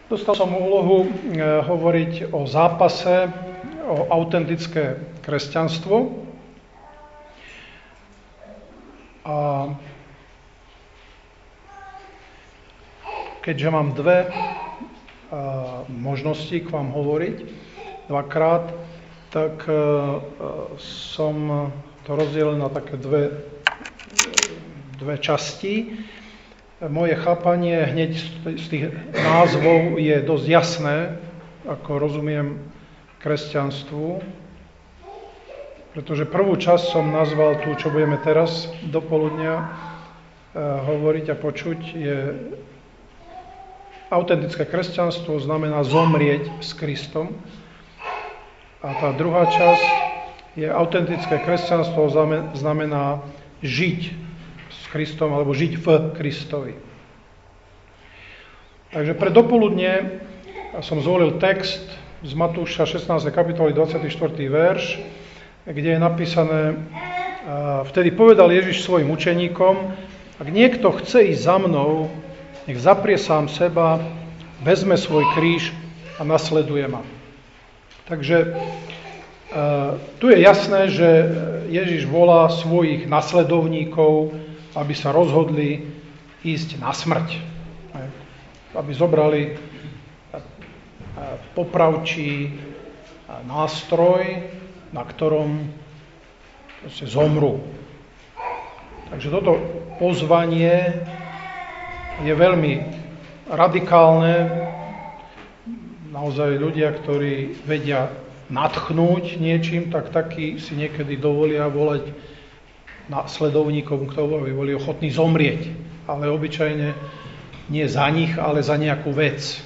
Dostal som úlohu hovoriť o zápase, o autentické kresťanstvo. A keďže mám dve možnosti k vám hovoriť, dvakrát, tak som to rozdielil na také dve časti. Moje chápanie hneď z tých názvov je dosť jasné, ako rozumiem kresťanstvu, pretože prvú časť som nazval tú, čo budeme teraz dopoludnia hovoriť a počuť, je autentické kresťanstvo znamená zomrieť s Kristom. A tá druhá časť je autentické kresťanstvo znamená žiť s Kristom alebo žiť v Kristovi. Takže pre dopoludne som zvolil text z Matúša 16. kapitoly 24. verš, kde je napísané: vtedy povedal Ježiš svojim učeníkom: ak niekto chce ísť za mnou, nech zaprie sám seba, vezme svoj kríž a nasleduje ma. Takže tu je jasné, že Ježiš volá svojich nasledovníkov, aby sa rozhodli ísť na smrť. Aby zobrali popravčí nástroj, na ktorom zomrú. Takže toto pozvanie je veľmi radikálne. Naozaj ľudia, ktorí vedia nadchnúť niečím, tak takí si niekedy dovolia volať nasledovníkom k tomu, aby boli ochotní zomrieť. Ale obyčajne nie za nich, ale za nejakú vec.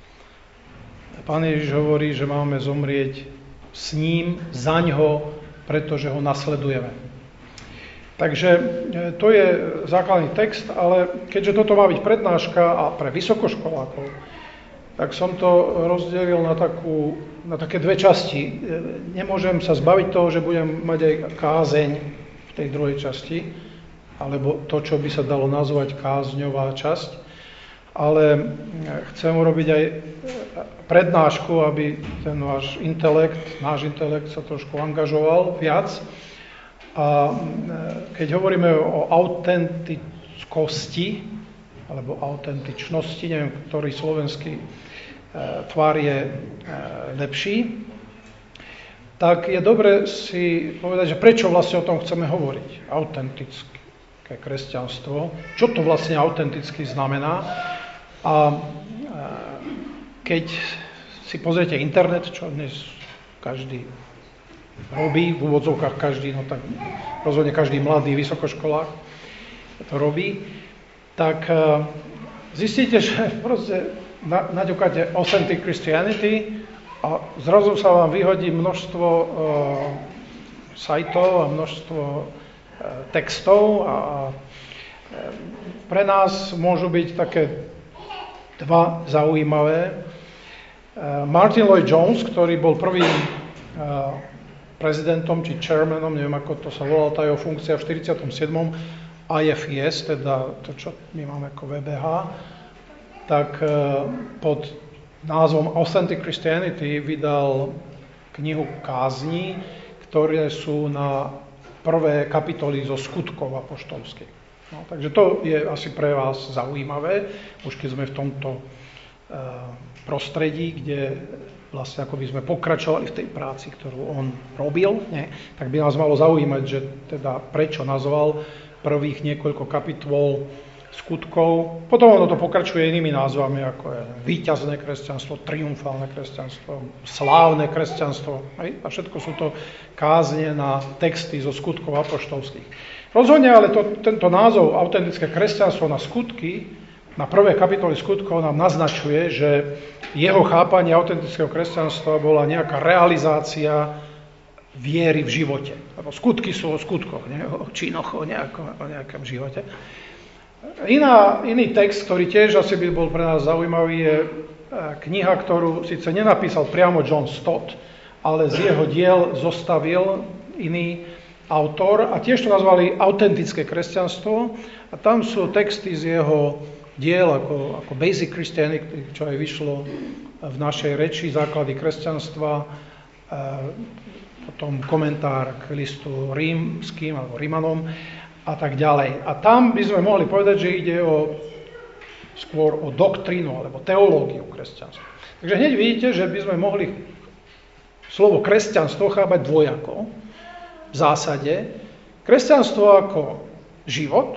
Pán Ježiš hovorí, že máme zomrieť s ním, zaňho, pretože ho nasledujeme. Takže to je základný text, ale keďže toto má byť prednáška a pre vysokoškolákov, tak som to rozdelil na také dve časti. Nemôžem sa zbaviť toho, že budem mať aj kázeň v tej druhej časti, alebo to, čo by sa dalo nazvať kázňová časť, ale chcem urobiť aj prednášku, aby ten náš intelekt sa trošku angažoval viac. A keď hovoríme o autentickosti, alebo autentičnosti, neviem, ktorý slovenský tvár je lepší, tak je dobre si povedať, že prečo vlastne o tom chceme hovoriť. Autentické kresťanstvo. Čo to vlastne autenticky znamená? A keď si pozriete internet, čo dnes každý robí, v úvodzovkách každý, no tak rozhodne každý mladý vysokoškolák to robí, tak zistíte, že proste naďukáte Authentic Christianity a zrazu sa vám vyhodí množstvo sajtov a množstvo textov a pre nás môžu byť také dva zaujímavé. Martin Lloyd-Jones, ktorý bol prvým prezidentom či chairmanom, neviem ako to sa volala tá jeho funkcia, v 47. IFES, teda to, čo my máme ako VBH, tak pod názvom Authentic Christianity vydal knihu kázni, ktoré sú na prvé kapitoly zo skutkov apoštolských. No, takže to je asi pre vás zaujímavé, už keď sme v tomto prostredí, kde vlastne ako by sme pokračovali v tej práci, ktorú on robil, tak by nás malo zaujímať, že teda prečo nazval prvých niekoľko kapitol skutkov. Potom ono to pokračuje inými názvami, ako je víťazné kresťanstvo, triumfálne kresťanstvo, slávne kresťanstvo. A všetko sú to kázne na texty zo skutkov apoštolských. Rozhodne ale tento názov autentické kresťanstvo na skutky, na prvé kapitoly skutkov nám naznačuje, že jeho chápanie autentického kresťanstva bola nejaká realizácia viery v živote. Lebo skutky sú o skutkoch, nie? O činoch, o nejakom živote. Iný text, ktorý tiež asi by bol pre nás zaujímavý, je kniha, ktorú síce nenapísal priamo John Stott, ale z jeho diel zostavil iný autor a tiež to nazvali autentické kresťanstvo. A tam sú texty z jeho diel ako Basic Christianity, čo aj vyšlo v našej reči, základy kresťanstva, potom komentár k listu rímským alebo Rímanom a tak ďalej. A tam by sme mohli povedať, že ide skôr o doktrínu alebo teológiu kresťanstva. Takže hneď vidíte, že by sme mohli slovo kresťanstvo chápať dvojako. V zásade kresťanstvo ako život,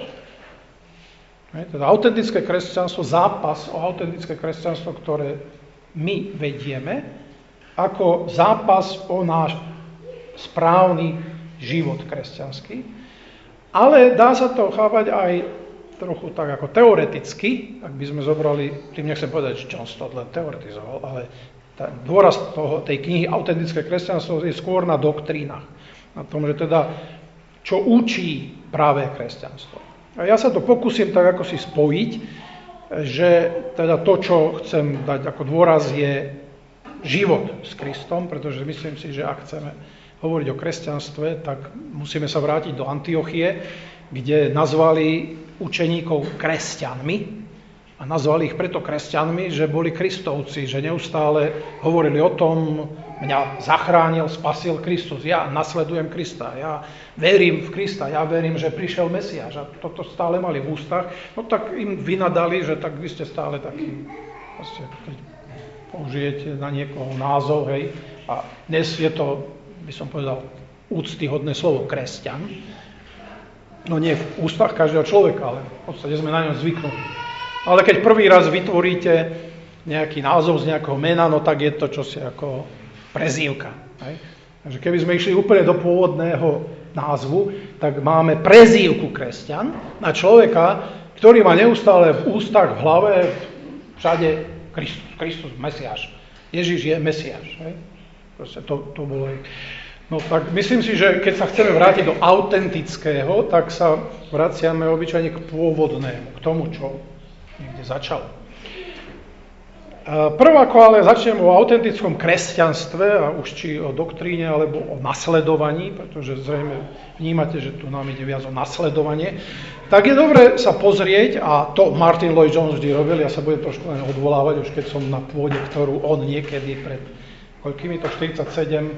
teda autentické kresťanstvo, zápas o autentické kresťanstvo, ktoré my vedieme, ako zápas o náš správny život kresťanský. Ale dá sa to chápať aj trochu tak ako teoreticky, ak by sme zobrali, tým nechcem povedať, že John Stott len teoretizoval, ale dôraz tej knihy Autentické kresťanstvo je skôr na doktrínach. Na tom, že teda, čo učí práve kresťanstvo. A ja sa to pokúsim tak ako si spojiť, že teda to, čo chcem dať ako dôraz, je život s Kristom, pretože myslím si, že ak chceme hovoriť o kresťanstve, tak musíme sa vrátiť do Antiochie, kde nazvali učeníkov kresťanmi a nazvali ich preto kresťanmi, že boli Kristovci, že neustále hovorili o tom, mňa zachránil, spasil Kristus, ja nasledujem Krista, ja verím v Krista, ja verím, že prišiel Mesiáš a toto stále mali v ústach, no tak im vynadali, že tak vy ste stále taký, vlastne, keď použijete na niekoho názov, hej, a dnes je to, by som povedal, úctyhodné slovo kresťan, no nie v ústach každého človeka, ale v podstate sme na ňom zvyknutí. Ale keď prvý raz vytvoríte nejaký názov z nejakého mena, no tak je to čosi ako prezývka. Hej? Takže keby sme išli úplne do pôvodného názvu, tak máme prezývku kresťan na človeka, ktorý má neustále v ústach, v hlave, všade Kristus, Mesiáš. Ježiš je Mesiáš. Hej? Proste to bolo. No tak myslím si, že keď sa chceme vrátiť do autentického, tak sa vraciame obyčajne k pôvodnému, k tomu, čo niekde začalo. Prv ako ale začnem o autentickom kresťanstve, a už či o doktríne, alebo o nasledovaní, pretože zrejme vnímate, že tu nám ide viac o nasledovanie, tak je dobre sa pozrieť, a to Martin Lloyd-Jones vždy robil, ja sa budem trošku len odvolávať, už keď som na pôde, ktorú on niekedy pred koľkými to 47,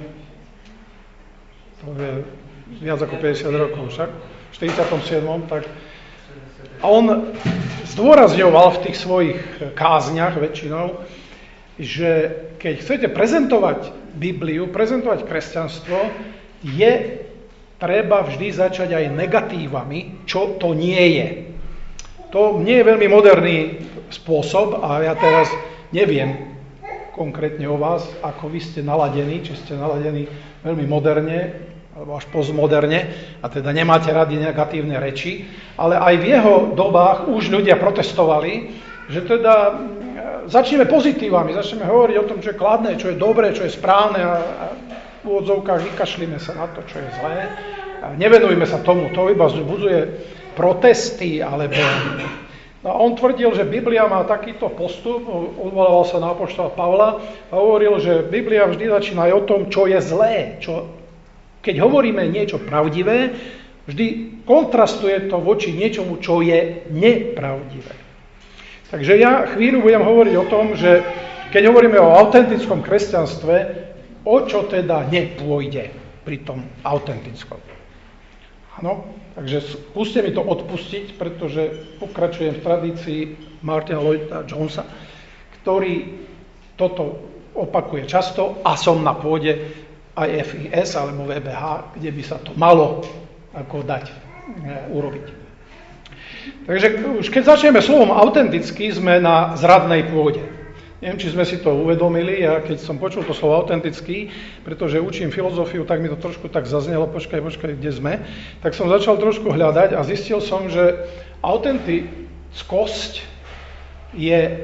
to je viac ako 50 rokov však, v 47. tak a on zdôrazňoval v tých svojich kázniach väčšinou, že keď chcete prezentovať Bibliu, prezentovať kresťanstvo, je treba vždy začať aj negatívami, čo to nie je. To nie je veľmi moderný spôsob a ja teraz neviem konkrétne o vás, ako vy ste naladení, či ste naladení veľmi moderne, alebo až postmoderne, a teda nemáte radi negatívne reči, ale aj v jeho dobách už ľudia protestovali, že teda začneme pozitívami, začneme hovoriť o tom, čo je kladné, čo je dobré, čo je správne a v úvodzovkách vykašlíme sa na to, čo je zlé. A nevenujme sa tomu, to iba vzbudzuje protesty, alebo... No, on tvrdil, že Biblia má takýto postup, odvolával sa na apoštola Pavla a hovoril, že Biblia vždy začína aj o tom, čo je zlé, keď hovoríme niečo pravdivé, vždy kontrastuje to voči niečomu, čo je nepravdivé. Takže ja chvíľu budem hovoriť o tom, že keď hovoríme o autentickom kresťanstve, o čo teda nepôjde pri tom autentickom. Áno, takže skúste mi to odpustiť, pretože pokračujem v tradícii Martina Lloyda-Jonesa, ktorý toto opakuje často a som na pôde aj FIS alebo VBH, kde by sa to malo ako dať urobiť. Takže už keď začneme slovom autenticky, sme na zradnej pôde. Neviem, či sme si to uvedomili, ja keď som počul to slovo autentický, pretože učím filozofiu, tak mi to trošku tak zaznelo, počkaj, kde sme, tak som začal trošku hľadať a zistil som, že autentickosť je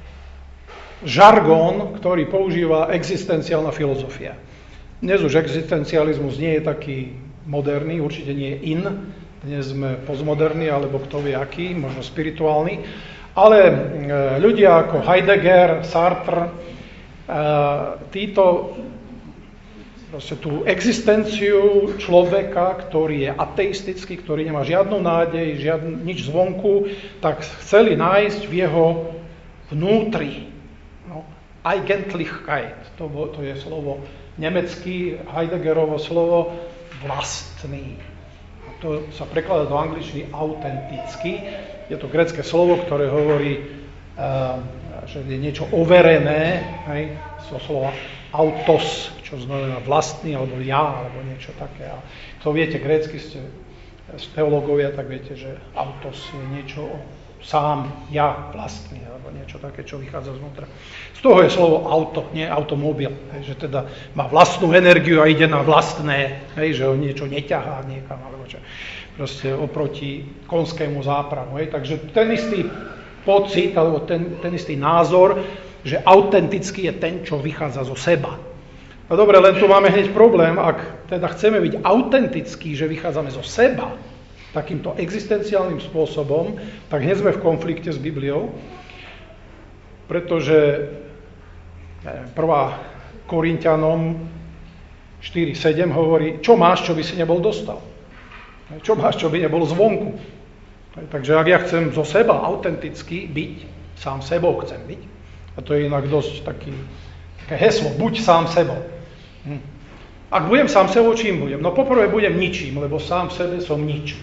žargón, ktorý používa existenciálna filozofia. Dnes už existencializmus nie je taký moderný, určite nie je in, dnes sme postmoderní, alebo kto vie aký, možno spirituálny, ale ľudia ako Heidegger, Sartre, títo proste tú existenciu človeka, ktorý je ateistický, ktorý nemá žiadnu nádej, nič zvonku, tak chceli nájsť v jeho vnútri. No, Eigentlichkeit, to je slovo nemecký, Heideggerovo slovo vlastný. A to sa prekladá do angličtiny autentický. Je to grécke slovo, ktoré hovorí, že je niečo overené, hej, zo slova autos, čo znamená vlastný, alebo ja, alebo niečo také. A to viete, grécky ste teológovia, tak viete, že autos je niečo sám, ja, vlastný, alebo niečo také, čo vychádza zvnútra. Z toho je slovo auto, nie automobil, hej, že teda má vlastnú energiu a ide na vlastné, hej, že ho niečo neťahá niekam, alebo čo. Proste oproti konskému zápravu. Hej. Takže ten istý pocit, alebo ten istý názor, že autentický je ten, čo vychádza zo seba. No dobre, len tu máme hneď problém, ak teda chceme byť autentickí, že vychádzame zo seba, takýmto existenciálnym spôsobom, tak hneď sme v konflikte s Bibliou, pretože 1. Korinťanom 4.7 hovorí, čo máš, čo by si nebol dostal. Čo máš, čo by nebol zvonku. Takže ak ja chcem zo seba autenticky byť, sám sebou chcem byť, a to je inak dosť také heslo, buď sám sebou. Ak budem sám sebou, čím budem? No poprvé budem ničím, lebo sám v sebe som nič.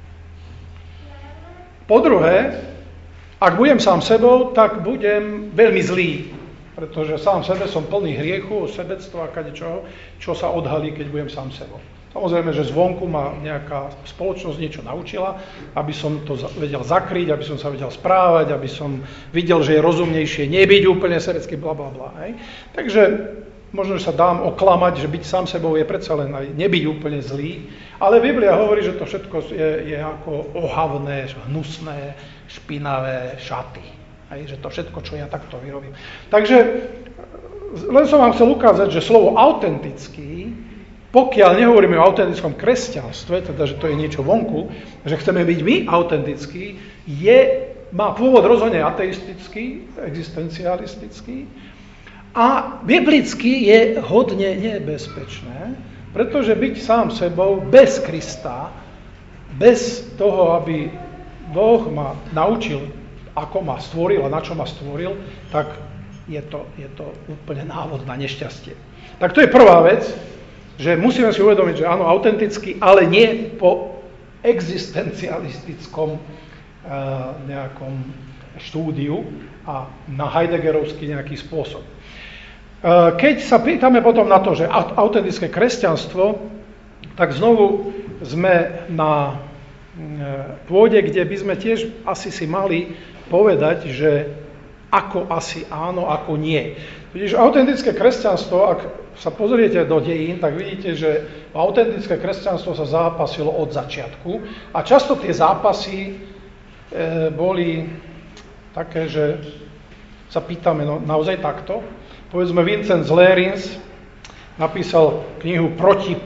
Po druhé, ak budem sám sebou, tak budem veľmi zlý, pretože sám v sebe som plný hriechu, sebectva a kadečoho, čo sa odhalí, keď budem sám sebou. Samozrejme, že zvonku ma nejaká spoločnosť niečo naučila, aby som to vedel zakryť, aby som sa vedel správať, aby som videl, že je rozumnejšie nebyť úplne sebecký, blablabla. Takže možno, že sa dám oklamať, že byť sám sebou je predsa len aj nebyť úplne zlý, ale Biblia hovorí, že to všetko je ako ohavné, hnusné, špinavé šaty. Že to všetko, čo ja takto vyrobím. Takže len som vám chcel ukázať, že slovo autentický, pokiaľ nehovoríme o autentickom kresťanstve, teda, že to je niečo vonku, že chceme byť my autentickí, má pôvod rozhodne ateistický, existencialistický a biblicky je hodne nebezpečné, pretože byť sám sebou bez Krista, bez toho, aby Boh ma naučil, ako ma stvoril a na čo ma stvoril, tak je to úplne návod na nešťastie. Tak to je prvá vec, že musíme si uvedomiť, že áno, autenticky, ale nie po existencialistickom nejakom štúdiu a na heideggerovský nejaký spôsob. Keď sa pýtame potom na to, že autentické kresťanstvo, tak znovu sme na pôde, kde by sme tiež asi si mali povedať, že ako asi áno, ako nie. Totiž autentické kresťanstvo, ak sa pozriete do dejín, tak vidíte, že autentické kresťanstvo sa zápasilo od začiatku a často tie zápasy boli také, že sa pýtame naozaj takto. Povedzme, Vincent Zlérins napísal knihu Proti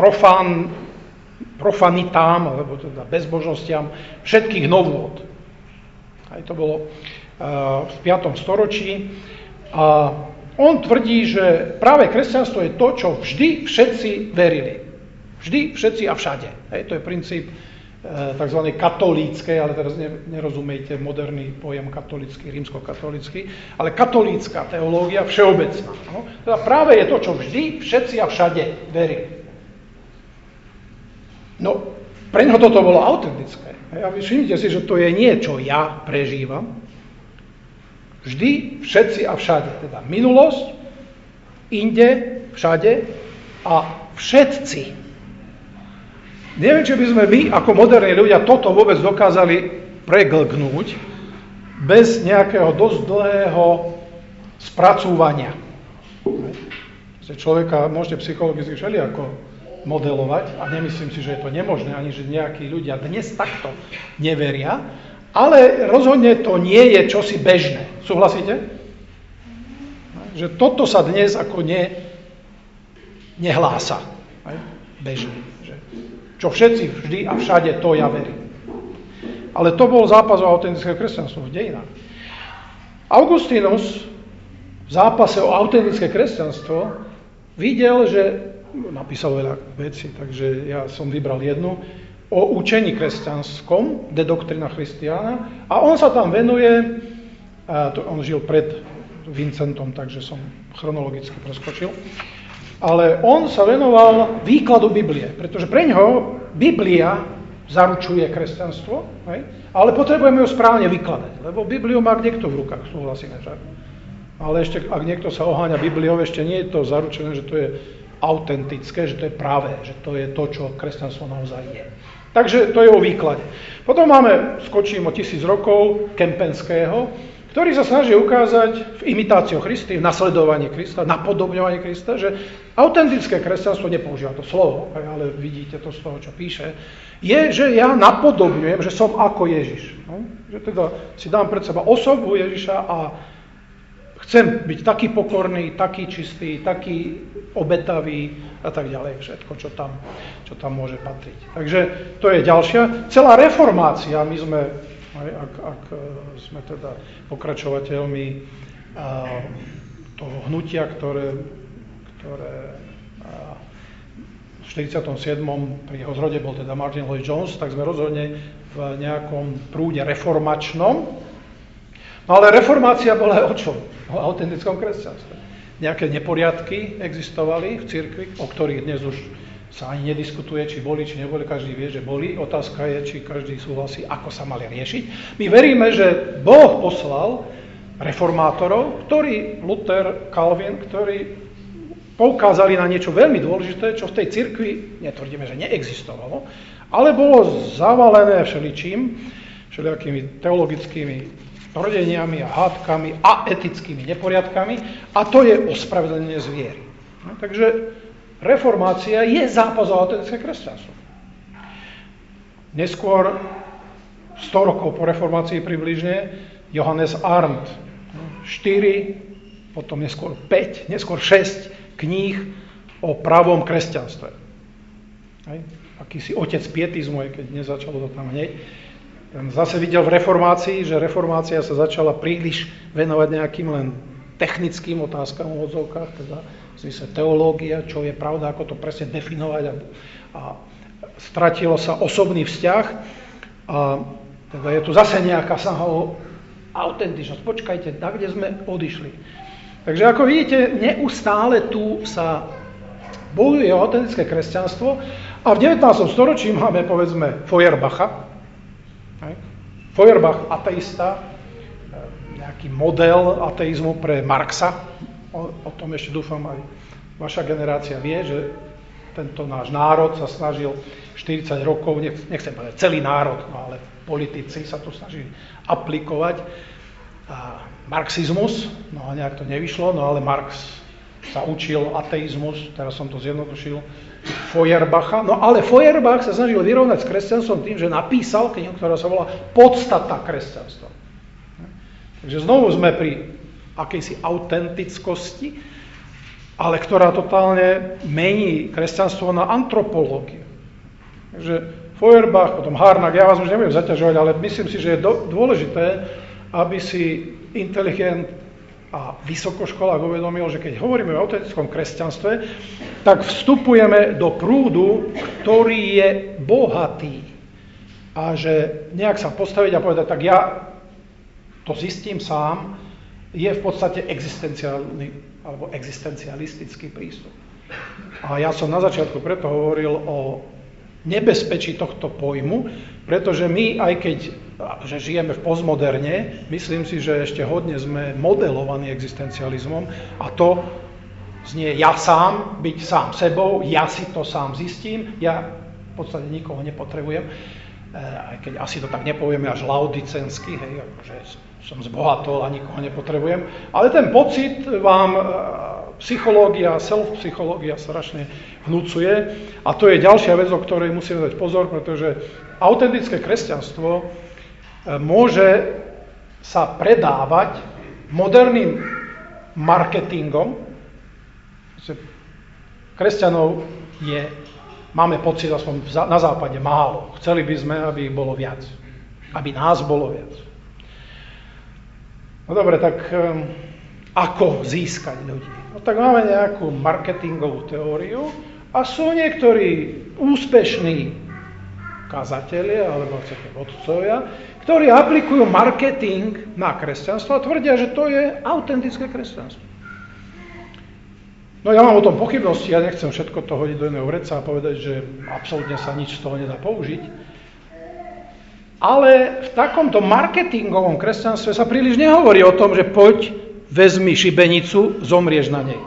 profanitám, alebo teda bezbožnostiam všetkých novôt. Aj to bolo v 5. storočí a on tvrdí, že práve kresťanstvo je to, čo vždy všetci verili. Vždy, všetci a všade. To je princíp tzv. Katolíckej, ale teraz nerozumejte moderný pojem katolícky, rímskokatolícky, ale katolícka teológia všeobecná. No? Teda práve je to, čo vždy všetci a všade verili. No, pre ňoho toto bolo autentické. A vy všimnite si, že to je nie, čo ja prežívam. Vždy, všetci a všade. Teda minulosť, inde, všade a všetci. Neviem, či by sme my, ako moderní ľudia, toto vôbec dokázali preglgnúť bez nejakého dosť dlhého spracúvania. Človeka môžete psychologicky všelijako modelovať a nemyslím si, že je to nemožné, ani že nejakí ľudia dnes takto neveria, ale rozhodne to nie je čosi bežné. Súhlasíte? Že toto sa dnes ako nehlása. Bežne. Čo všetci vždy a všade, to ja verím. Ale to bol zápas o autentické kresťanstvo v dejinách. Augustínus v zápase o autentické kresťanstvo videl, že napísal veľa vecí, takže ja som vybral jednu o učení kresťanskom, De Doctrina Christiana, a on sa tam venuje, on žil pred Vincentom, takže som chronologicky preskočil, ale on sa venoval výkladu Biblie, pretože pre ňoho Biblia zaručuje kresťanstvo, ale potrebujeme ju správne vykladať, lebo Bibliu má niekto v rukách, súhlasíme, že? Ale ešte, ak niekto sa oháňa Bibliou, ešte nie je to zaručené, že to je autentické, že to je pravé, že to je to, čo kresťanstvo naozaj je. Takže to je o výklade. Potom skočím o 1000 rokov Kempenského, ktorý sa snaží ukázať v imitáciu Christi, v nasledovaní Krista, napodobňovaní Krista, že autentické kresťanstvo, nepoužíva to slovo, ale vidíte to z toho, čo píše, je, že ja napodobňujem, že som ako Ježiš. No? Že teda si dám pred seba osobu Ježiša a chcem byť taký pokorný, taký čistý, taký obetavý a tak ďalej. Všetko, čo tam môže patriť. Takže to je ďalšia. Celá reformácia, my sme, ak sme teda pokračovateľmi toho hnutia, ktoré v 47. pri jeho zrode bol teda Martin Lloyd-Jones, tak sme rozhodne v nejakom prúde reformačnom. No ale reformácia bola o čom? O autentickom kresťanstve. Nejaké neporiadky existovali v cirkvi, o ktorých dnes už sa ani nediskutuje, či boli, či neboli, každý vie, že boli. Otázka je, či každý súhlasí, ako sa mali riešiť. My veríme, že Boh poslal reformátorov, Luther, Calvin, ktorí poukázali na niečo veľmi dôležité, čo v tej cirkvi, netvrdíme, že neexistovalo, ale bolo zavalené všelijakými teologickými tvrdeniami a hádkami a etickými neporiadkami, a to je ospravedlnenie zviery. No, takže reformácia je zápas o autentické kresťanstvo. Neskôr, 100 rokov po reformácii približne, Johannes Arndt, 4, potom neskôr 5, neskôr 6 kníh o pravom kresťanstve. Akýsi otec pietizmu, aj keď nezačalo to tam hneď. Ten zase videl v reformácii, že reformácia sa začala príliš venovať nejakým len technickým otázkam v odzovkách, teda v zmysle teológia, čo je pravda, ako to presne definovať, a stratilo sa osobný vzťah, a teda je tu zase nejaká snaha o autentičnosť. Počkajte, tak, kde sme odišli. Takže ako vidíte, neustále tu sa bojuje o autentické kresťanstvo, a v 19. storočí máme, povedzme, Feuerbacha. Feuerbach, ateista, nejaký model ateizmu pre Marxa. O tom ešte dúfam aj vaša generácia vie, že tento náš národ sa snažil 40 rokov, nechcem povedať celý národ, no ale politici sa tu snažili aplikovať marxizmus, no a nejak to nevyšlo, no ale Marx sa učil ateizmus, teraz som to zjednodušil, Feuerbacha. No ale Feuerbach sa snažil vyrovnať s kresťanstvom tým, že napísal knihu, ktorá sa volá Podstata kresťanstva. Takže znovu sme pri akejsi autentickosti, ale ktorá totálne mení kresťanstvo na antropológiu. Takže Feuerbach, potom Harnack, ja vás už nebudem zaťažovať, ale myslím si, že je dôležité, aby si inteligent a vysokoškolák uvedomil, že keď hovoríme o autentickom kresťanstve, tak vstupujeme do prúdu, ktorý je bohatý. A že nejak sa postaviť a povedať, tak ja to zistím sám, je v podstate existenciálny alebo existencialistický prístup. A ja som na začiatku preto hovoril o nebezpečí tohto pojmu, pretože my, aj keď že žijeme v postmoderne, myslím si, že ešte hodne sme modelovaní existencializmom, a to znie ja sám, byť sám sebou, ja si to sám zistím, ja v podstate nikoho nepotrebujem, aj keď asi to tak nepovieme až laodicensky, hej, že som zbohatol a nikoho nepotrebujem, ale ten pocit vám psychológia, self-psychológia strašne vnúcuje, a to je ďalšia vec, o ktorej musíme dať pozor, pretože autentické kresťanstvo môže sa predávať moderným marketingom. Kresťanov máme pocit, aspoň na západe, málo. Chceli by sme, aby ich bolo viac. Aby nás bolo viac. No dobre, tak ako získať ľudí? No tak máme nejakú marketingovú teóriu, A sú niektorí úspešní kazatelia, alebo chcete vodcovia, ktorí aplikujú marketing na kresťanstvo a tvrdia, že to je autentické kresťanstvo. No ja mám o tom pochybnosti, ja nechcem všetko to hodiť do jedného vreca a povedať, že absolútne sa nič z toho nedá použiť. Ale v takomto marketingovom kresťanstve sa príliš nehovorí o tom, že poď, vezmi šibenicu, zomrieš na nej.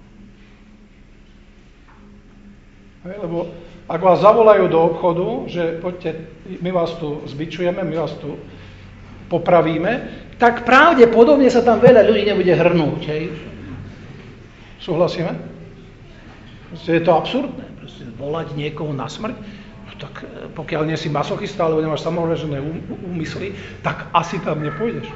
Lebo ak vás zavolajú do obchodu, že poďte, my vás tu zbičujeme, my vás tu popravíme, tak pravdepodobne sa tam veľa ľudí nebude hrnúť. Hej? Súhlasíme? Je to absurdné. Proste volať niekoho na smrť, no tak pokiaľ nie si masochista, alebo nemáš samovražené úmysly, tak asi tam nepôjdeš.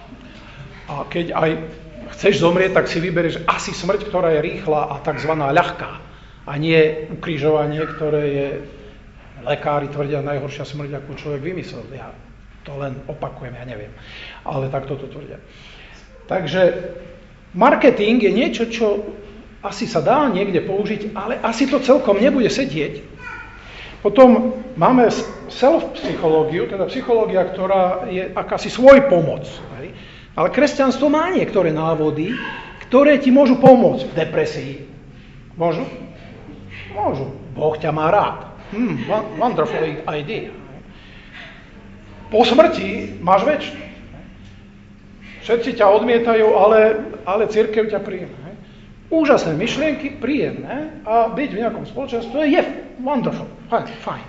A keď aj chceš zomrieť, tak si vyberieš asi smrť, ktorá je rýchla a takzvaná ľahká. A nie ukrižovanie, ktoré je, lekári tvrdia, najhoršia smrť, akú človek vymyslel. Ja to len opakujem, ja neviem. Ale takto to tvrdia. Takže marketing je niečo, čo asi sa dá niekde použiť, ale asi to celkom nebude sedieť. Potom máme self-psychológiu, teda psychológia, ktorá je akási svoj pomoc. Ale kresťanstvo má niektoré návody, ktoré ti môžu pomôcť v depresii. Môžu? Môžu. Boh ťa má rád. Wonderful idea. Po smrti máš večné. Všetci ťa odmietajú, ale cirkev ťa príjme. Úžasné myšlienky, príjemné a byť v nejakom spoločenstve je wonderful. Fajn.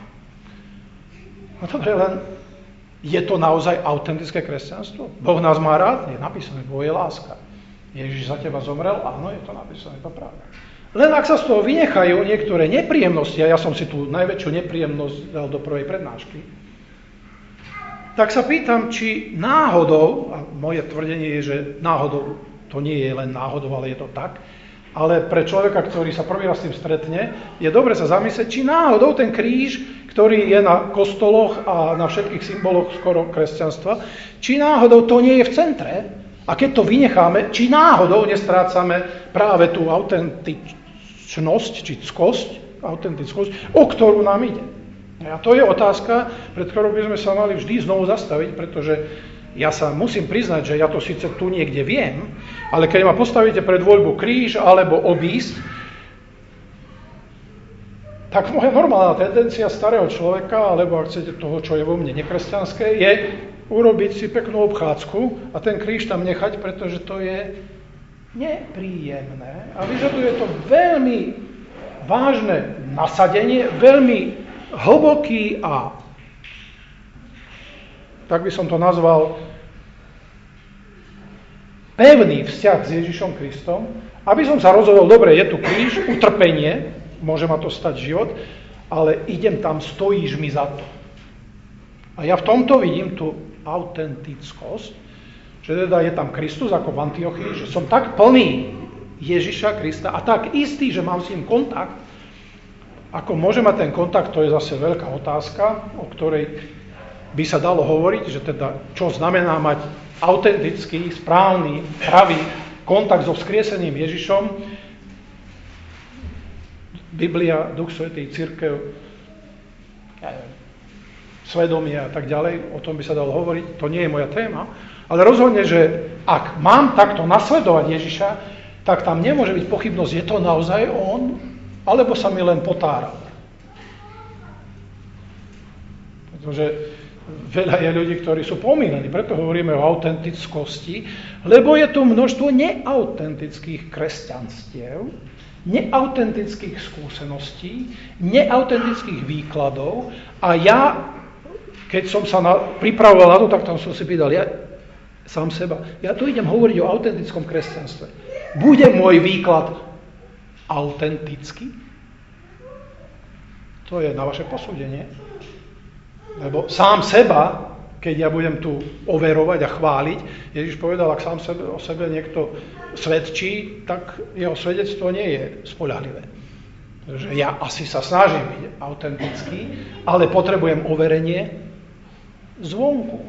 No dobre, len je to naozaj autentické kresťanstvo? Boh nás má rád? Je napísané, Boh je láska. Ježiš za teba zomrel? Áno, je to napísané, to pravda. Len ak sa z toho vynechajú niektoré nepríjemnosti, a ja som si tú najväčšiu nepríjemnosť dal do prvej prednášky, tak sa pýtam, či náhodou, a moje tvrdenie je, že náhodou, to nie je len náhodou, ale je to tak, ale pre človeka, ktorý sa prvý raz s tým stretne, je dobre sa zamyslieť, či náhodou ten kríž, ktorý je na kostoloch a na všetkých symboloch skoro kresťanstva, či náhodou to nie je v centre, a keď to vynecháme, či náhodou nestrácame práve tú autentičnosť, či autentickosť, o ktorú nám ide. A to je otázka, pred ktorou by sme sa mali vždy znovu zastaviť, pretože ja sa musím priznať, že ja to síce tu niekde viem, ale keď ma postavíte pred voľbu kríž alebo obísť, tak moja normálna tendencia starého človeka, alebo ak chcete toho, čo je vo mne nekresťanské, je urobiť si peknú obchádzku a ten kríž tam nechať, pretože to je nepríjemné a vyžaduje to veľmi vážne nasadenie, veľmi hlboký a tak by som to nazval pevný vzťah s Ježišom Kristom, aby som sa rozhodol, dobre, je tu kríž, utrpenie, môže ma to stať život, ale idem tam, stojíš mi za to. A ja v tomto vidím tú autentickosť, že teda je tam Kristus ako v Antiochii, že som tak plný Ježiša Krista a tak istý, že mám s ním kontakt. Ako môže mať ten kontakt, to je zase veľká otázka, o ktorej by sa dalo hovoriť, že teda čo znamená mať autentický, správny, pravý kontakt so vzkrieseným Ježišom. Biblia, Duch Svätý, cirkev, svedomie a tak ďalej, o tom by sa dalo hovoriť, to nie je moja téma, ale rozhodne, že ak mám takto nasledovať Ježiša, tak tam nemôže byť pochybnosť, je to naozaj on, alebo sa mi len potáral. Pretože veľa je ľudí, ktorí sú pomínaní, preto hovoríme o autentickosti, lebo je tu množstvo neautentických kresťanstiev, neautentických skúseností, neautentických výkladov a ja, keď som sa pripravoval na to, tak tam som si pýtal, ja sám seba, ja tu idem hovoriť o autentickom kresťanstve. Bude môj výklad autentický? To je na vaše posúdenie. Lebo sám seba, keď ja budem tu overovať a chváliť, Ježiš povedal, ak sám o sebe niekto svedčí, tak jeho svedectvo nie je spoľahlivé. Takže ja asi sa snažím byť autentický, ale potrebujem overenie zvonku.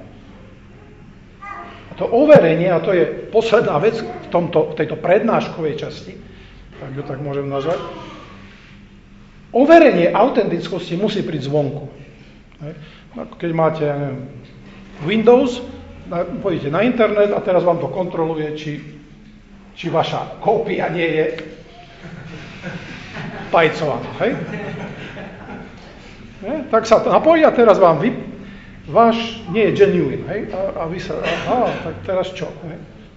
A to overenie, a to je posledná vec v tejto prednáškovej časti, tak ju tak môžem nazvať, overenie autentickosti musí prísť zvonku. Keď máte Windows, pôjdete na internet a teraz vám to kontroluje, či vaša kópia nie je pajcovaná. Hej? Tak sa napojí a teraz vám váš nie je genuine. Hej? A vy sa, tak teraz čo? Hej?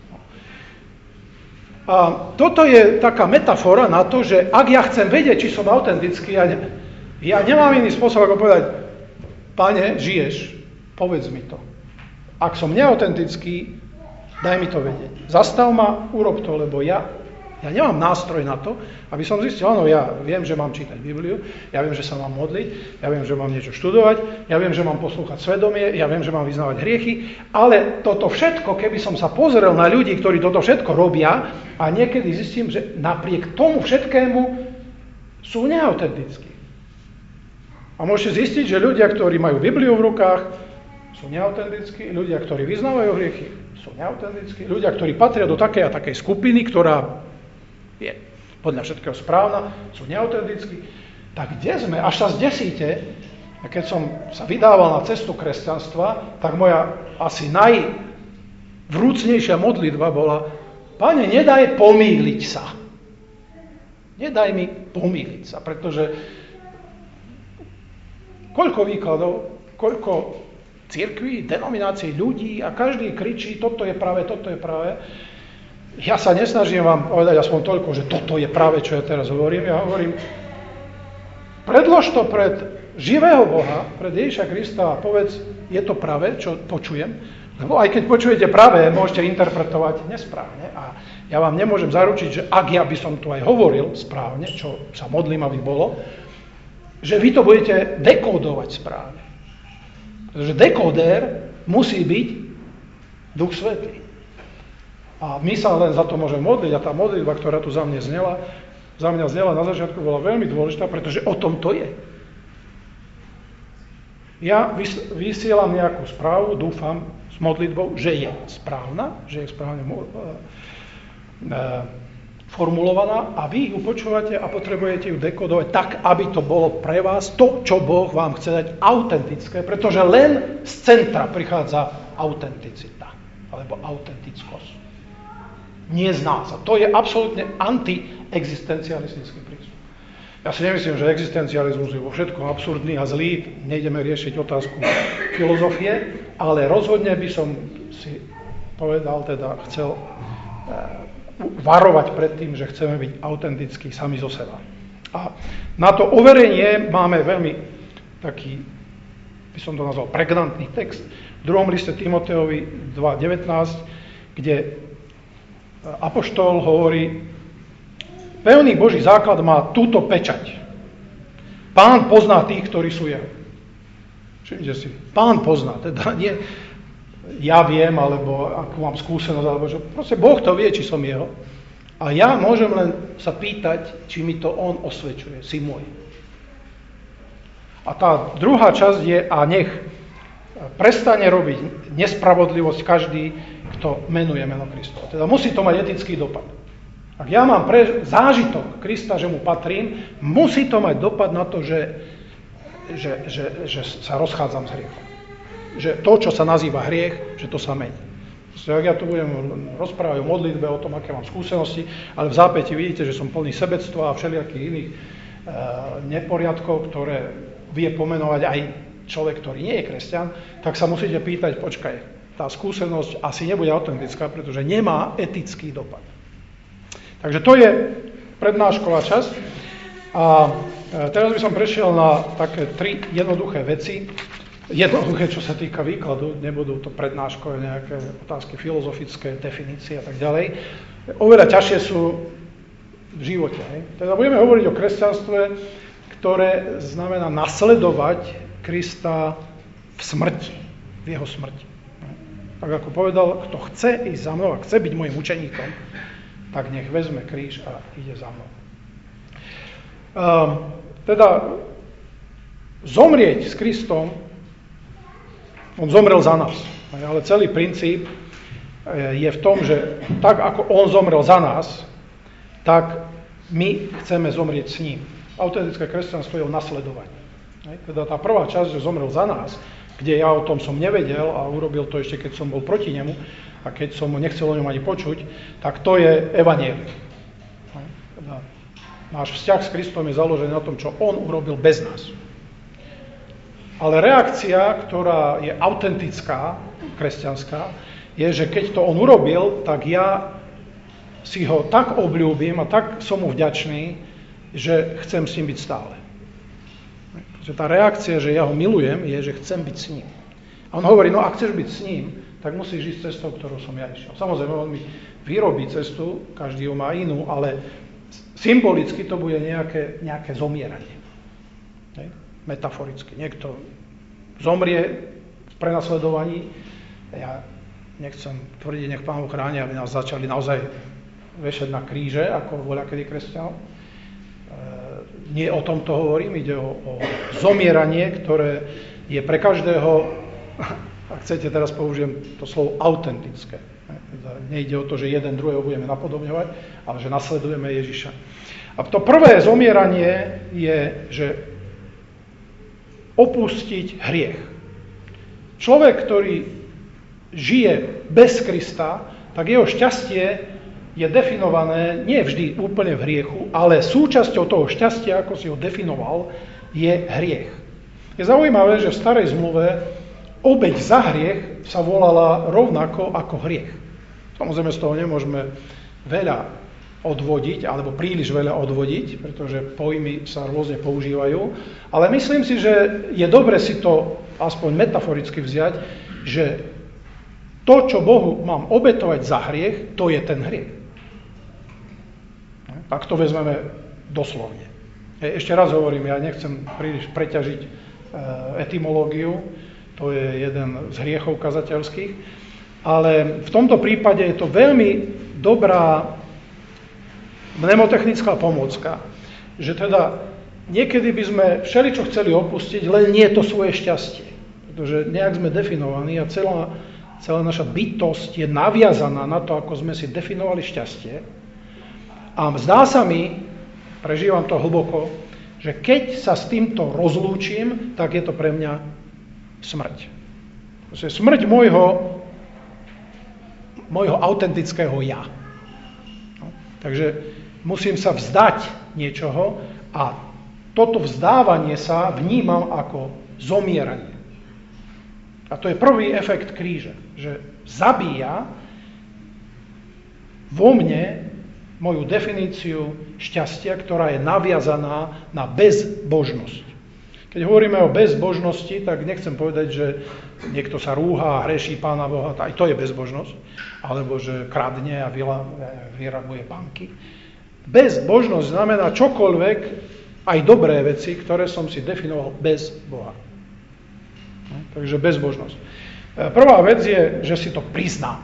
A toto je taká metafora na to, že ak ja chcem vedieť, či som autentický, ja nemám iný spôsob, ako povedať, Pane, žiješ, povedz mi to. Ak som neautentický, daj mi to vedieť. Zastav ma, urob to, lebo ja nemám nástroj na to, aby som zistil, áno, ja viem, že mám čítať Bibliu, ja viem, že sa mám modliť, ja viem, že mám niečo študovať, ja viem, že mám poslúchať svedomie, ja viem, že mám vyznávať hriechy, ale toto všetko, keby som sa pozrel na ľudí, ktorí toto všetko robia a niekedy zistím, že napriek tomu všetkému sú neautentickí. A môžete zistiť, že ľudia, ktorí majú Bibliu v rukách, sú neautentickí, ľudia, ktorí vyznávajú hriechy, sú neautentickí, ľudia, ktorí patria do takej a takej skupiny, ktorá je podľa všetkého správna, sú neautentickí. Tak kde sme? Až sa zdesíte, a keď som sa vydával na cestu kresťanstva, tak moja asi najvrúcnejšia modlitba bola: Pane, nedaj pomýliť sa. Nedaj mi pomýliť sa, pretože koľko výkladov, koľko cirkví, denominácií, ľudí a každý kričí, toto je práve, toto je práve. Ja sa nesnažím vám povedať aspoň toľko, že toto je práve, čo ja teraz hovorím. Ja hovorím, predlož to pred živého Boha, pred Ježiša Krista a povedz, je to práve, čo počujem. Lebo aj keď počujete práve, môžete interpretovať nesprávne. A ja vám nemôžem zaručiť, že ak ja by som tu aj hovoril správne, čo sa modlím, aby bolo, že vy to budete dekódovať správne. Pretože dekóder musí byť Duch Svätý. A my sa len za to môžeme modliť a tá modlitba, ktorá tu za mňa znela na začiatku, bola veľmi dôležitá, pretože o tom to je. Ja vysielam nejakú správu, dúfam s modlitbou, že je správna, že je správne formulovaná a vy ju počúvate a potrebujete ju dekodovať tak, aby to bolo pre vás to, čo Boh vám chce dať autentické, pretože len z centra prichádza autenticita alebo autentickosť. Nie z nás. A to je absolútne antiexistencialistický prístup. Ja si nemyslím, že existencializmus je vo všetkom absurdný a zlý. Nejdeme riešiť otázku filozofie, ale rozhodne by som si povedal, chcel varovať pred tým, že chceme byť autentickí sami zo seba. A na to overenie máme veľmi taký, by som to nazval, pregnantný text v 2. liste Timoteovi 2.19, kde apoštol hovorí, pevný Boží základ má túto pečať. Pán pozná tých, ktorí sú jeho. Všimnite si, Pán pozná, teda nie ja viem, alebo akú mám skúsenosť, alebo že proste Boh to vie, či som jeho. A ja môžem len sa pýtať, či mi to on osvedčuje, si môj. A tá druhá časť je, a nech prestane robiť nespravodlivosť každý, kto menuje meno Kristova. Teda musí to mať etický dopad. Ak ja mám zážitok Krista, že mu patrím, musí to mať dopad na to, že sa rozchádzam s hriechom. Že to, čo sa nazýva hriech, že to sa mení. Ak ja tu budem rozprávať o modlitbe, o tom, aké mám skúsenosti, ale v zápäti vidíte, že som plný sebectva a všelijakých iných neporiadkov, ktoré vie pomenovať aj človek, ktorý nie je kresťan, tak sa musíte pýtať, počkaj, tá skúsenosť asi nebude autentická, pretože nemá etický dopad. Takže to je prednášková časť. A teraz by som prešiel na také 3 jednoduché veci. Jednoduché, čo sa týka výkladu, nebudú to prednáškové nejaké otázky filozofické, definície a tak ďalej. Oveľa ťažšie sú v živote. Teda budeme hovoriť o kresťanstve, ktoré znamená nasledovať Krista v smrti, v jeho smrti. Tak ako povedal, kto chce ísť za mnou a chce byť môjim učeníkom, tak nech vezme kríž a ide za mnou. Teda zomrieť s Kristom, on zomrel za nás, ale celý princíp je v tom, že tak ako on zomrel za nás, tak my chceme zomrieť s ním. Autentické kresťanstvo je o nasledovaní. Teda tá prvá časť, že zomrel za nás, kde ja o tom som nevedel a urobil to ešte, keď som bol proti nemu a keď som nechcel o ňom ani počuť, tak to je evanjelium. Teda náš vzťah s Kristom je založený na tom, čo on urobil bez nás. Ale reakcia, ktorá je autentická, kresťanská, je, že keď to on urobil, tak ja si ho tak obľúbim a tak som mu vďačný, že chcem s ním byť stále. Že tá reakcia, že ja ho milujem, je, že chcem byť s ním. A on hovorí, no ak chceš byť s ním, tak musíš ísť cestou, ktorou som ja išiel. Samozrejme, on mi vyrobí cestu, každý ju má inú, ale symbolicky to bude nejaké zomieranie. Metaforicky. Niekto zomrie v prenasledovaní. Ja nechcem tvrdiť, nech Pán Boh chráni, aby nás začali naozaj vešať na kríže, ako voľakedy kresťanov. Nie o tomto hovorím, ide o zomieranie, ktoré je pre každého, ak chcete, teraz použijem to slovo autentické. Nejde o to, že jeden druhého budeme napodobňovať, ale že nasledujeme Ježiša. A to prvé zomieranie je, že opustiť hriech. Človek, ktorý žije bez Krista, tak jeho šťastie je definované nie vždy úplne v hriechu, ale súčasťou toho šťastia, ako si ho definoval, je hriech. Je zaujímavé, že v starej zmluve obeť za hriech sa volala rovnako ako hriech. Samozrejme z toho nemôžeme veľa odvodiť, alebo príliš veľa odvodiť, pretože pojmy sa rôzne používajú, ale myslím si, že je dobre si to aspoň metaforicky vziať, že to, čo Bohu mám obetovať za hriech, to je ten hriech. Ak to vezmeme doslovne. Ešte raz hovorím, ja nechcem príliš preťažiť etymológiu, to je jeden z hriechov kazateľských, ale v tomto prípade je to veľmi dobrá mnemotechnická pomôcka, že teda niekedy by sme všeličo chceli opustiť, len nie je to svoje šťastie. Pretože nejak sme definovaní a celá naša bytosť je naviazaná na to, ako sme si definovali šťastie. A zdá sa mi, prežívam to hlboko, že keď sa s týmto rozlúčim, tak je to pre mňa smrť. Smrť môjho autentického ja. No, takže musím sa vzdať niečoho a toto vzdávanie sa vnímam ako zomieranie. A to je prvý efekt kríža, že zabíja vo mne moju definíciu šťastia, ktorá je naviazaná na bezbožnosť. Keď hovoríme o bezbožnosti, tak nechcem povedať, že niekto sa rúha a hreší Pána Boha, aj to je bezbožnosť, alebo že kradne a vyrabuje banky. Bezbožnosť znamená čokoľvek, aj dobré veci, ktoré som si definoval bez Boha. Takže bezbožnosť. Prvá vec je, že si to priznám.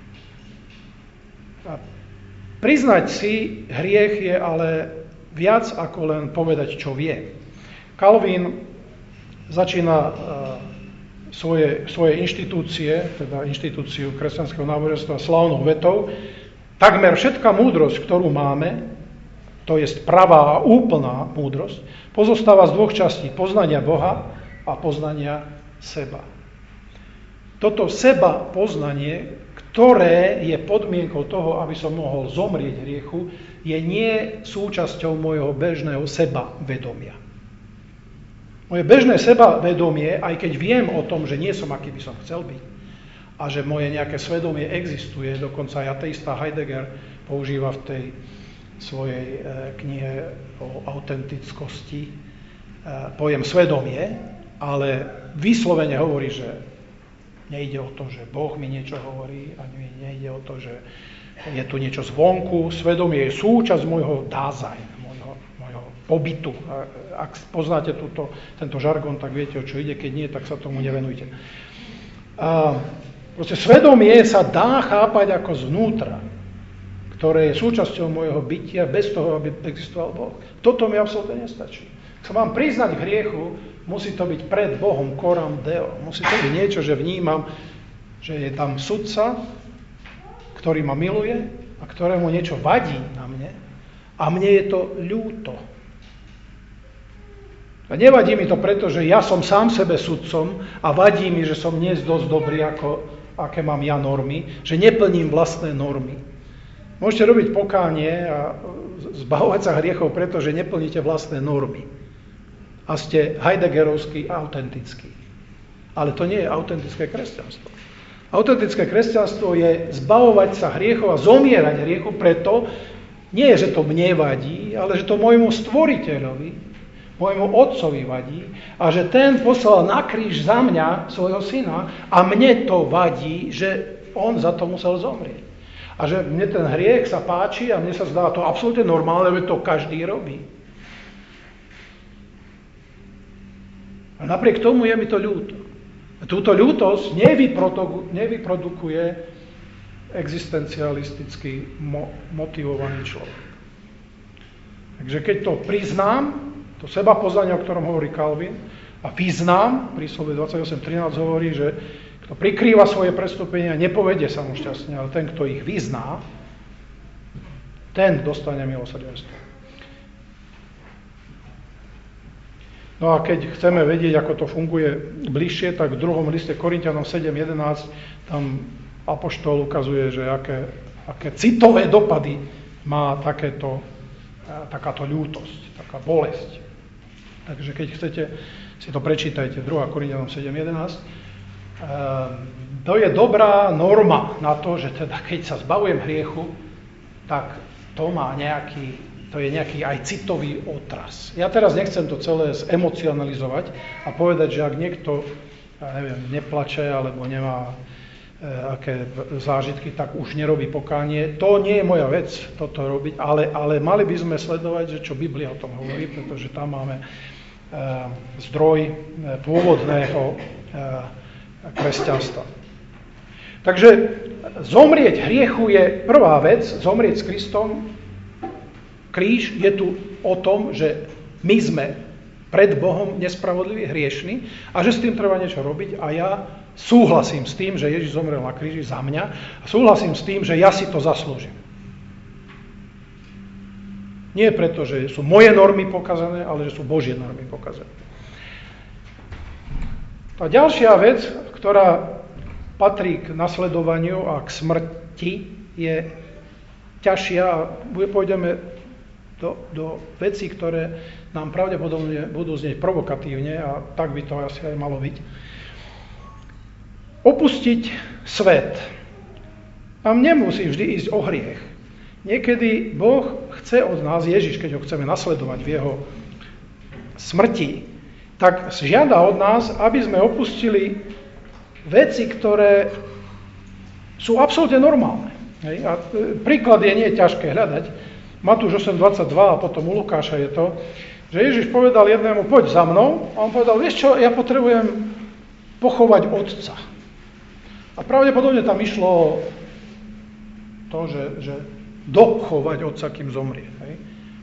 Priznať si hriech je ale viac ako len povedať, čo vie. Calvin začína svoje inštitúcie, teda inštitúciu kresťanského náboženstva slávnou vetou: takmer všetká múdrosť, ktorú máme, to je pravá a úplná múdrosť, pozostáva z dvoch častí: poznania Boha a poznania seba. Toto seba poznanie, ktoré je podmienkou toho, aby som mohol zomrieť hriechu, je nie súčasťou môjho bežného sebavedomia. Moje bežné sebavedomie, aj keď viem o tom, že nie som, aký by som chcel byť, a že moje nejaké svedomie existuje, dokonca aj ateista Heidegger používa v tej svojej knihe o autentickosti pojem svedomie, ale vyslovene hovorí, že nejde o to, že Boh mi niečo hovorí, ani nejde o to, že je tu niečo zvonku. Svedomie je súčasť môjho dázajna, môjho pobytu. Ak poznáte tento žargon, tak viete, o čo ide. Keď nie, tak sa tomu nevenujte. Proste svedomie sa dá chápať ako zvnútra, ktoré je súčasťou môjho bytia bez toho, aby existoval Boh. Toto mi absolútne nestačí. Ak sa mám priznať k hriechu, musí to byť pred Bohom, coram Deo. Musí to byť niečo, že vnímam, že je tam sudca, ktorý ma miluje a ktorému niečo vadí na mne a mne je to ľúto. A nevadí mi to preto, že ja som sám sebe sudcom a vadí mi, že som dnes dosť dobrý, aké mám ja normy, že neplním vlastné normy. Môžete robiť pokánie a zbavovať sa hriechov, pretože neplníte vlastné normy. A ste heideggerovský autentický. Ale to nie je autentické kresťanstvo. Autentické kresťanstvo je zbavovať sa hriechov a zomierať hriechu preto, nie že to mne vadí, ale že to môjmu stvoriteľovi, môjmu otcovi vadí a že ten poslal na kríž za mňa svojho syna a mne to vadí, že on za to musel zomrieť. A že mne ten hriech sa páči a mne sa zdá to absolútne normálne, že to každý robí. A napriek tomu je mi to ľúto. A túto ľútosť nevyprodukuje existencialisticky motivovaný človek. Takže keď to priznám, to sebapoznanie, o ktorom hovorí Calvin, a vyznám, príslovie 28.13 hovorí, že kto prikrýva svoje prestúpenia, nepovedie sa mu šťastne, ale ten, kto ich vyzná, ten dostane milosrdenstvo. No a keď chceme vedieť, ako to funguje bližšie, tak v 2. liste Korinťanom 7.11 tam apoštol ukazuje, že aké citové dopady má takáto ľútosť, taká bolesť. Takže keď chcete, si to prečítajte, 2. Korinťanom 7.11. To je dobrá norma na to, že teda keď sa zbavujem hriechu, tak to je nejaký aj citový otras. Ja teraz nechcem to celé zemocionalizovať a povedať, že ak niekto, neplače alebo nemá aké zážitky, tak už nerobí pokánie. To nie je moja vec, toto robiť, ale mali by sme sledovať, že čo Biblia o tom hovorí, pretože tam máme zdroj pôvodného kresťanstva. Takže zomrieť hriechu je prvá vec, zomrieť s Kristom. Kríž je tu o tom, že my sme pred Bohom nespravodliví, hriešni a že s tým treba niečo robiť a ja súhlasím s tým, že Ježiš zomrel na kríži za mňa a súhlasím s tým, že ja si to zaslúžim. Nie preto, že sú moje normy pokazané, ale že sú Božie normy pokazané. A ďalšia vec, ktorá patrí k nasledovaniu a k smrti, je ťažšia a pôjdeme do vecí, ktoré nám pravdepodobne budú znieť provokatívne a tak by to asi aj malo byť. Opustiť svet. A nemusí vždy ísť o hriech. Niekedy Boh chce od nás, Ježiš, keď ho chceme nasledovať v jeho smrti, tak žiada od nás, aby sme opustili veci, ktoré sú absolútne normálne. A príklad nie je ťažké hľadať. Matúš 8.22 a potom u Lukáša je to, že Ježiš povedal jednému, poď za mnou, a on povedal, vieš čo, ja potrebujem pochovať otca. A pravdepodobne tam išlo to, že dochovať otca, kým zomrie. Hej?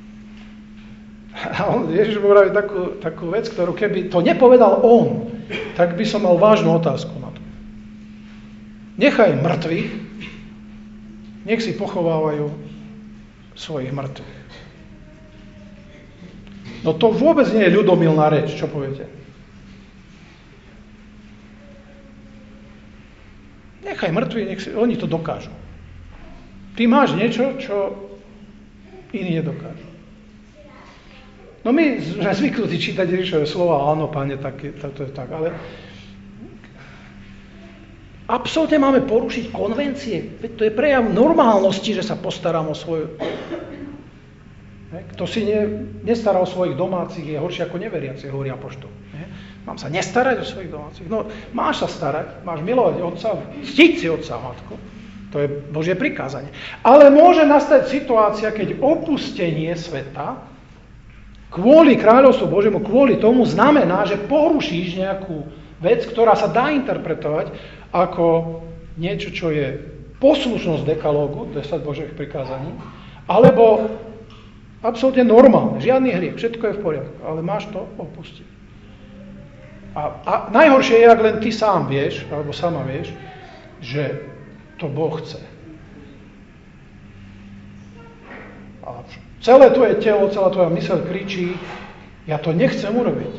A Ježiš povedal takú vec, ktorú keby to nepovedal on, tak by som mal vážnu otázku na to. Nechaj mŕtvych, nech si pochovávajú svojich mŕtvych. No to vôbec nie je ľudomilná reč, čo poviete? Nechaj mŕtvych, oni to dokážu. Ty máš niečo, čo iní nedokážu. No my sme zvyknutí čítať Ježišove slova, áno, Pane, to je tak, ale absolútne máme porušiť konvencie. Veď to je prejav normálnosti, že sa postarám o svoju... Kto si nestará o svojich domácich, je horšie ako neveriaci, hovorí apoštol. Mám sa nestarať o svojich domácich. No, máš sa starať, máš milovať otca, ctiť si otca a matku. To je Božie prikázanie. Ale môže nastať situácia, keď opustenie sveta kvôli kráľovstvu Božiemu, kvôli tomu znamená, že porušíš nejakú vec, ktorá sa dá interpretovať ako niečo, čo je poslušnosť dekalógu, 10 Božích prikázaní, alebo absolútne normálne, žiadny hriech, všetko je v poriadku, ale máš to opustiť. A najhoršie je, ak len ty sám vieš, alebo sama vieš, že to Boh chce. A celé tvoje telo, celá tvoja myseľ kričí, Ja to nechcem urobiť.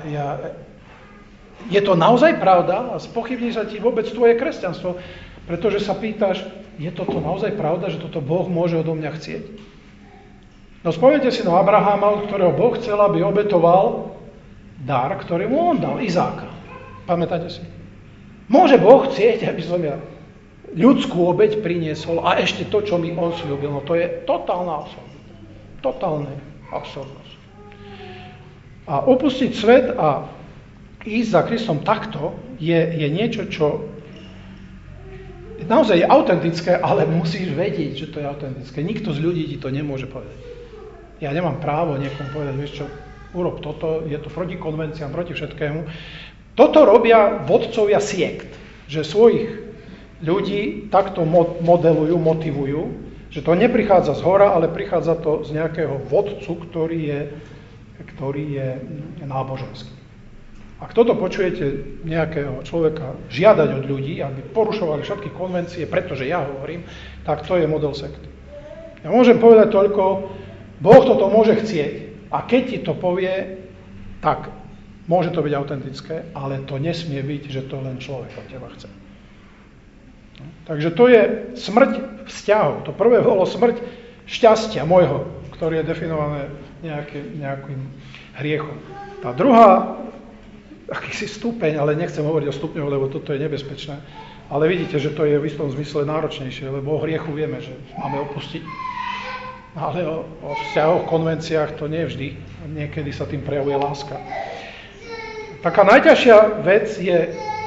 Je to naozaj pravda? A spochybní sa ti vôbec tvoje kresťanstvo, pretože sa pýtaš, je toto naozaj pravda, že toto Boh môže odo mňa chcieť? No spomnite si na Abraháma, od ktorého Boh chcel, aby obetoval dar, ktorý mu on dal, Izáka. Pamätáte si? Môže Boh chcieť, aby som ja ľudskú obeť priniesol a ešte to, čo mi on sľúbil. No to je totálna absurdita. Totálna absurdnosť. A opustiť svet a ísť za Kristom takto je niečo, čo naozaj je autentické, ale musíš vedieť, že to je autentické. Nikto z ľudí ti to nemôže povedať. Ja nemám právo niekomu povedať, vieš čo, urob toto, je to proti konvenciám, proti všetkému. Toto robia vodcovia siekt, že svojich ľudí takto modelujú, motivujú, že to neprichádza z hora, ale prichádza to z nejakého vodcu, ktorý je náboženský. Ak toto počujete nejakého človeka žiadať od ľudí, aby porušovali všetky konvencie, pretože ja hovorím, tak to je model sekty. Ja môžem povedať toľko, Boh toto môže chcieť a keď ti to povie, tak môže to byť autentické, ale to nesmie byť, že to len človek od teba chce. Takže to je smrť vzťahov. To prvé bolo smrť šťastia môjho, ktoré je definované nejakým hriechom. Tá druhá, akýsi stupeň, ale nechcem hovoriť o stupňoch, lebo toto je nebezpečné. Ale vidíte, že to je v istom zmysle náročnejšie, lebo o hriechu vieme, že máme opustiť. Ale o vzťahoch, konvenciách to nie vždy. Niekedy sa tým prejavuje láska. Taká najťažšia vec je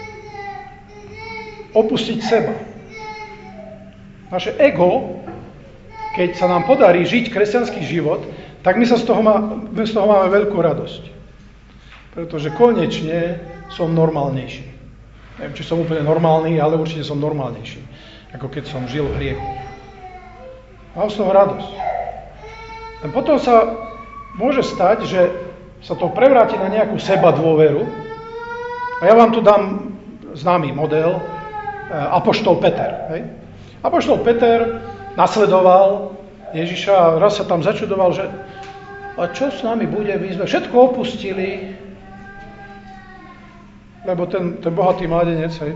opustiť seba. Naše ego, keď sa nám podarí žiť kresťanský život, tak my z toho máme veľkú radosť. Pretože konečne som normálnejší. Neviem, či som úplne normálny, ale určite som normálnejší, ako keď som žil v hriechu. Mám z toho radosť. A potom sa môže stať, že sa to prevráti na nejakú sebadôveru. A ja vám tu dám známy model, apoštol Peter. Hej? Apoštol Peter nasledoval Ježiša a raz sa tam začudoval, že a čo s nami bude? My sme všetko opustili, lebo ten bohatý mladenec, hej,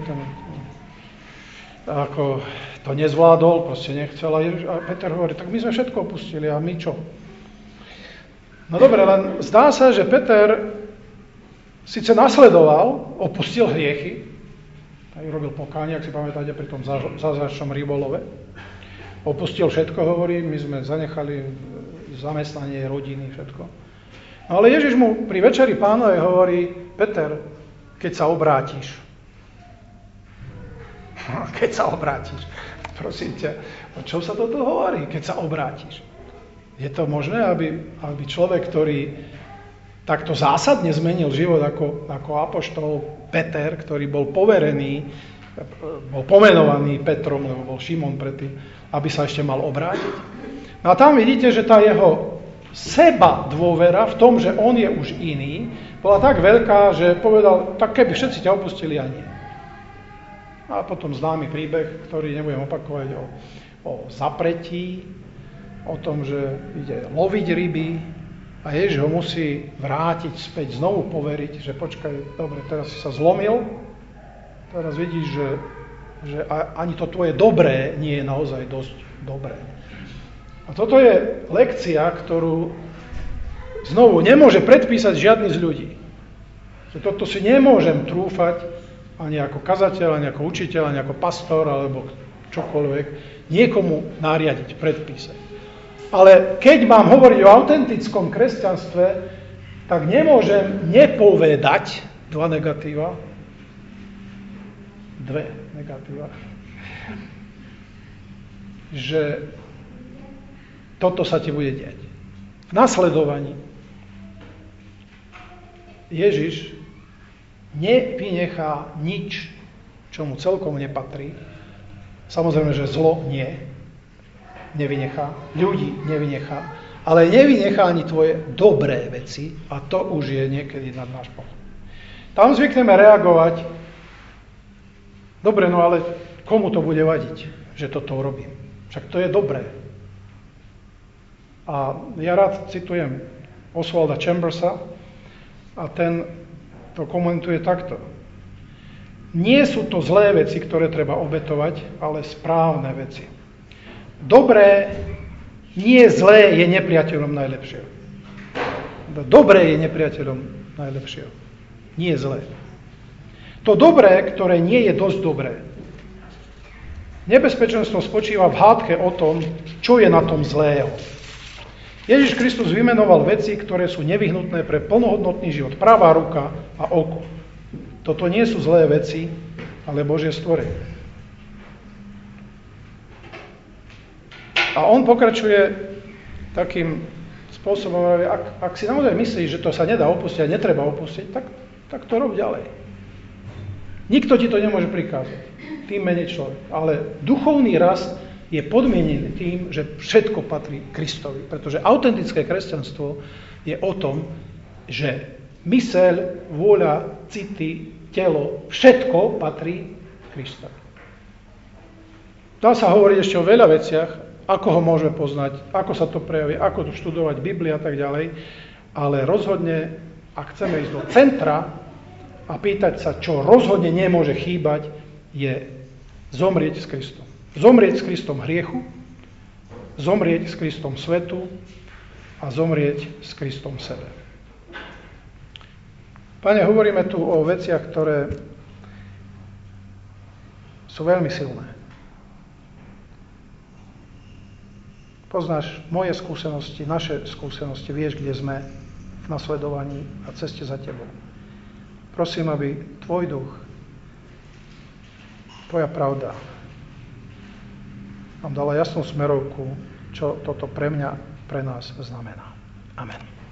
ako to nezvládol, proste nechcel. A Peter hovorí, tak my sme všetko opustili a my čo? No dobre, len zdá sa, že Peter síce nasledoval, opustil hriechy, aj robil pokánie, ak si pamätáte, pri tom zázračnom rybolove. Opustil všetko, hovorí, my sme zanechali zamestnanie, rodiny, všetko. No ale Ježiš mu pri Večeri Pánovej hovorí, Peter, keď sa obrátiš, prosím ťa, o čom sa toto hovorí, keď sa obrátiš? Je to možné, aby človek, ktorý takto zásadne zmenil život ako apoštol Peter, ktorý bol poverený, bol pomenovaný Petrom, lebo bol Šimon predtým, aby sa ešte mal obrátiť? No a tam vidíte, že tá jeho seba dôvera v tom, že on je už iný, bola tak veľká, že povedal, tak keby všetci ťa opustili, a nie. A potom známy príbeh, ktorý nebudem opakovať, o zapretí, o tom, že ide loviť ryby a Ježiš ho musí vrátiť späť, znovu poveriť, že počkaj, dobre, teraz si sa zlomil, teraz vidíš, že ani to tvoje dobré nie je naozaj dosť dobré. A toto je lekcia, ktorú znovu nemôže predpísať žiadny z ľudí. Že toto si nemôžem trúfať ani ako kazateľ, ani ako učiteľ, ani ako pastor, alebo čokoľvek, niekomu nariadiť, predpísať. Ale keď mám hovoriť o autentickom kresťanstve, tak nemôžem nepovedať dve negatíva, že toto sa ti bude diať. V nasledovaní Ježiš nevynechá nič, čo mu celkom nepatrí. Samozrejme, že zlo nevynechá, ľudí nevynechá, ale nevynechá ani tvoje dobré veci a to už je niekedy nad náš pohľad. Tam zvykneme reagovať, dobre, no ale komu to bude vadiť, že toto urobím? Však to je dobré. A ja rád citujem Oswalda Chambersa a ten to komentuje takto. Nie sú to zlé veci, ktoré treba obetovať, ale správne veci. Dobré, nie zlé je nepriateľom najlepšieho. Dobré je nepriateľom najlepšieho. Nie zlé. To dobré, ktoré nie je dosť dobré. Nebezpečenstvo spočíva v hádke o tom, čo je na tom zlého. Ježiš Kristus vymenoval veci, ktoré sú nevyhnutné pre plnohodnotný život. Pravá ruka a oko. Toto nie sú zlé veci, ale Božie stvorenie. A on pokračuje takým spôsobom, ak si naozaj myslíš, že to sa nedá opustiť a netreba opustiť, tak to rob ďalej. Nikto ti to nemôže prikázať, tým menej človek. Ale duchovný rast je podmienený tým, že všetko patrí Kristovi. Pretože autentické kresťanstvo je o tom, že myseľ, vôľa, city, telo, všetko patrí Kristovi. Dá sa hovoriť ešte o veľa veciach, ako ho môžeme poznať, ako sa to prejaví, ako to študovať Bibliu a tak ďalej, ale rozhodne, ak chceme ísť do centra a pýtať sa, čo rozhodne nemôže chýbať, je zomrieť s Kristom. Zomrieť s Kristom hriechu, zomrieť s Kristom svetu a zomrieť s Kristom sebe. Pane, hovoríme tu o veciach, ktoré sú veľmi silné. Poznáš moje skúsenosti, naše skúsenosti, vieš, kde sme v nasledovaní a ceste za tebou. Prosím, aby tvoj duch, tvoja pravda nám dala jasnú smerovku, čo toto pre mňa, pre nás znamená. Amen.